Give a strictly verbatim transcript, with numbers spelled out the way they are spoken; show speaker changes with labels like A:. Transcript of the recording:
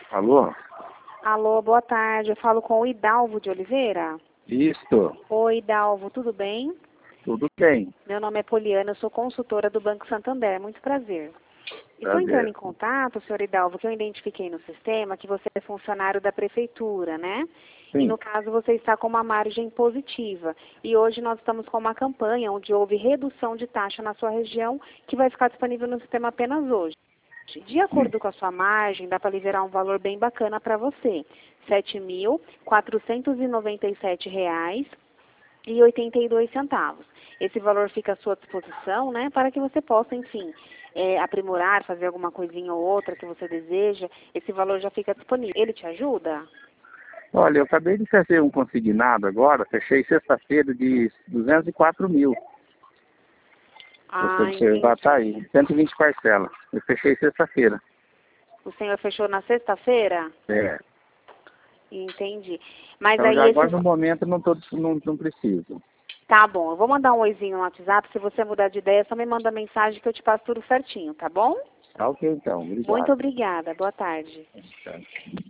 A: Alô?
B: Alô, boa tarde. Eu falo com o Hidalvo de Oliveira.
A: Isto.
B: Oi, Hidalvo, tudo bem?
A: Tudo bem.
B: Meu nome é Poliana, eu sou consultora do Banco Santander. Muito prazer. Estou
A: Prazer.
B: entrando em contato, senhor Hidalvo, que eu identifiquei no sistema que você é funcionário da prefeitura, né?
A: Sim.
B: E no caso você está com uma margem positiva. E hoje nós estamos com uma campanha onde houve redução de taxa na sua região, que vai ficar disponível no sistema apenas hoje. De acordo com a sua margem, dá para liberar um valor bem bacana para você. sete mil quatrocentos e noventa e sete reais e oitenta e dois centavos. Esse valor fica à sua disposição, né, para que você possa, enfim, é, aprimorar, fazer alguma coisinha ou outra que você deseja. Esse valor já fica disponível. Ele te ajuda?
A: Olha, eu acabei de fazer um consignado agora, fechei sexta-feira de duzentos e quatro mil.
B: Ah,
A: Você observar,
B: entendi.
A: tá aí, cento e vinte parcelas. Eu fechei sexta-feira.
B: O senhor fechou na sexta-feira?
A: É.
B: Entendi. Mas
A: Então
B: aí
A: já agora
B: esse...
A: no momento não, tô, não, não preciso.
B: Tá bom, eu vou mandar um oizinho no WhatsApp. Se você mudar de ideia, só me manda mensagem que eu te passo tudo certinho, tá bom?
A: Tá ok então,
B: Muito
A: obrigado.
B: obrigada. Boa tarde.
A: Tá.